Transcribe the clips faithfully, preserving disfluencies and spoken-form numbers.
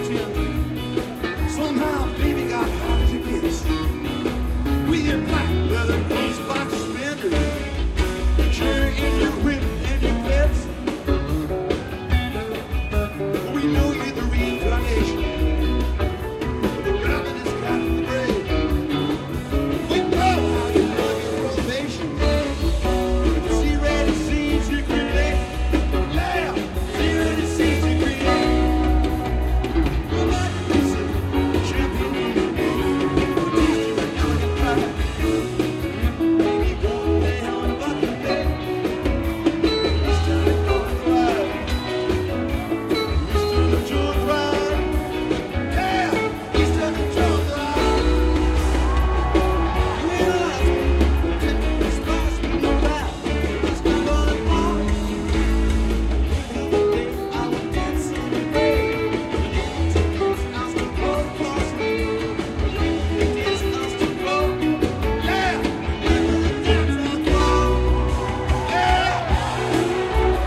ten. Somehow, baby got hard to get. With your black leather clothes, box suspenders, sure in your whip and your clips. We know you're the reincarnation of the ravenous cat in the grave. We know how you love your probation. See ready seeds you create. Yeah, see ready seeds you create. We're not missing champion in the game. We're tasting the elegant pie. Baby, go down Bucket Bay. It's time to go and fly. It's time to joy ride. Yeah, it's time to joy ride. You realize that this boss will no doubt is not on the bar. The other day I was dancing in the rain. Tickets out to go across the road. Tickets out to go. Yeah, remember the dance I go. Yeah.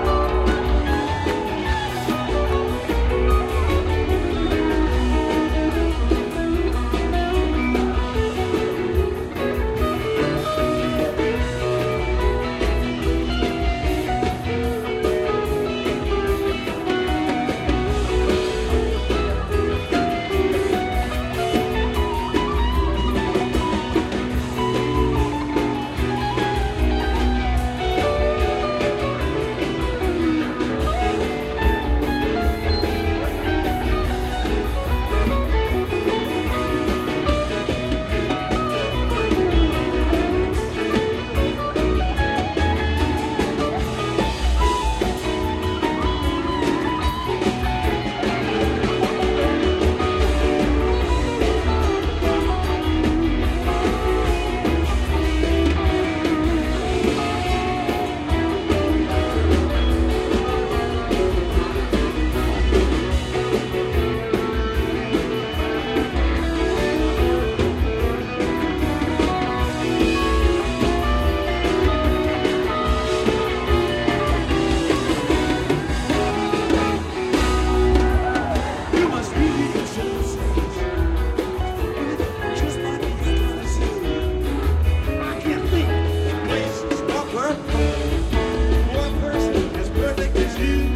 You must really consider yourselves just like you used to see. I can't think of a place that's more perfect. One person as perfect as you.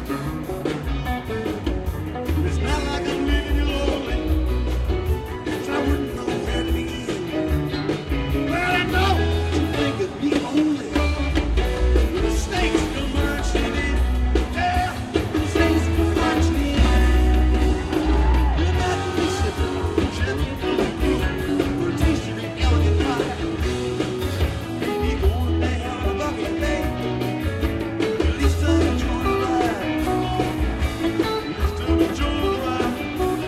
It's not like I'm leaving you lonely, 'cause I wouldn't know where to begin. Well, I know you think of me only. The snakes come marching in. Yeah, the snakes come marching in. We're not missing champion of the group. We're tasting an elegant pie. Baby, going down a bucket bay. At least I'm enjoying the ride. At least I'm enjoying the ride.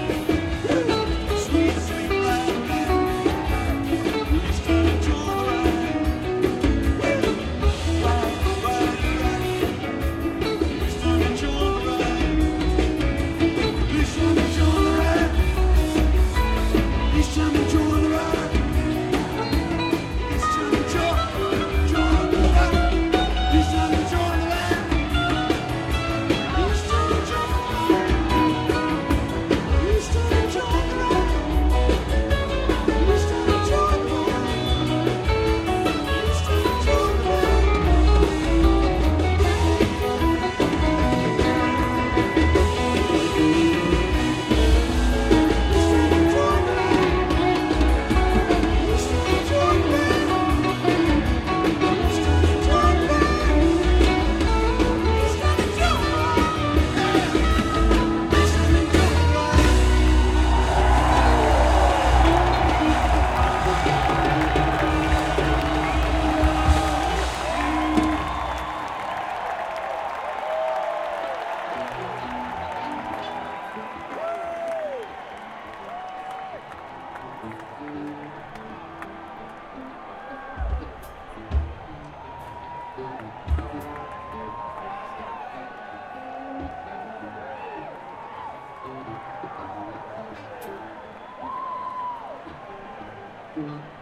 Sweet, sweet ride, man. At least I'm enjoying the ride. Ride, ride, ride. At least I'm enjoying the ride. At least I'm enjoying the ride. At least I'm enjoying the ride. At least I'm enjoying, enjoying the ride. At least I'm enjoying the ride. At least I'm enjoying the ride. At least I'm enjoying the ride. At least I'm enjoying the ride. At least I'm enjoying the Mm-hmm.